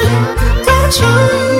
Without you.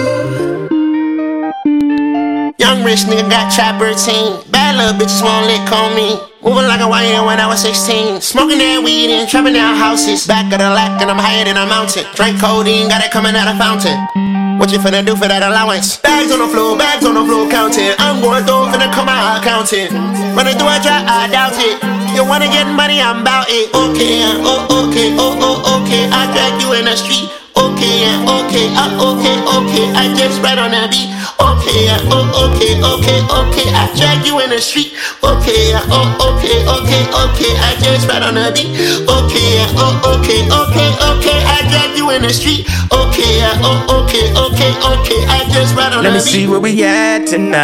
Young rich nigga got trap routine. Bad little bitches won't lick on me. Moving like a YN when I was 16. Smoking that weed and trapping down houses. Back of the lack and I'm higher than a mountain. Drink codeine, got it coming out of fountain. What you finna do for that allowance? Bags on the floor, counting. I'm going through, finna come out counting. Running through a dry, I doubt it. You wanna get money, I'm bout it. Okay, okay, okay. I drag you in the street. Okay, okay, okay. I just ride on the beat. Okay, okay. I drag you in the street. Okay, okay. I just ride on the beat. Okay, okay. I drag you in the street. Okay, okay. I just ride on the beat. Let me see where we at tonight.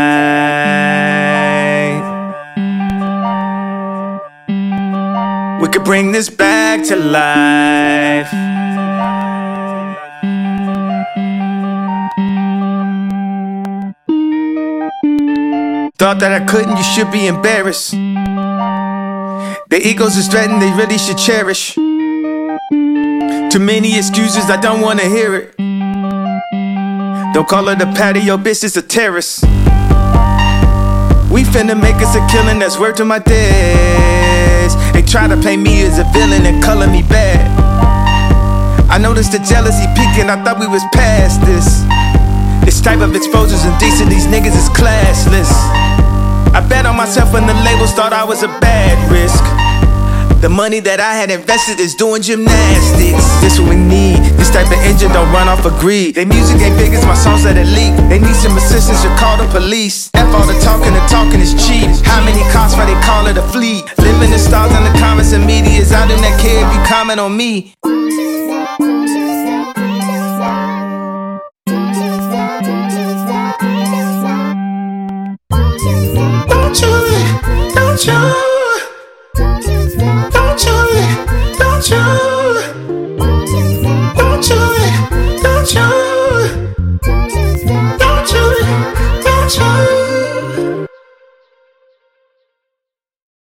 We could bring this back to life. Thought that I couldn't, you should be embarrassed. Their egos is threatened, they really should cherish. Too many excuses, I don't wanna hear it. Don't call it a patio, bitch, it's a terrace. We finna make us a killing, that's word to my days. They try to paint me as a villain and color me bad. I noticed the jealousy peaking, I thought we was past this. This type of exposure's indecent, these niggas is classless. I bet on myself when the labels thought I was a bad risk. The money that I had invested is doing gymnastics. This what we need, this type of engine don't run off of greed. They music ain't big as my songs that it leak. They need some assistance, you call the police. F all the talking is cheap. How many costs why they call it a fleet? Living in stars in the comments and media is out in that care if you comment on me.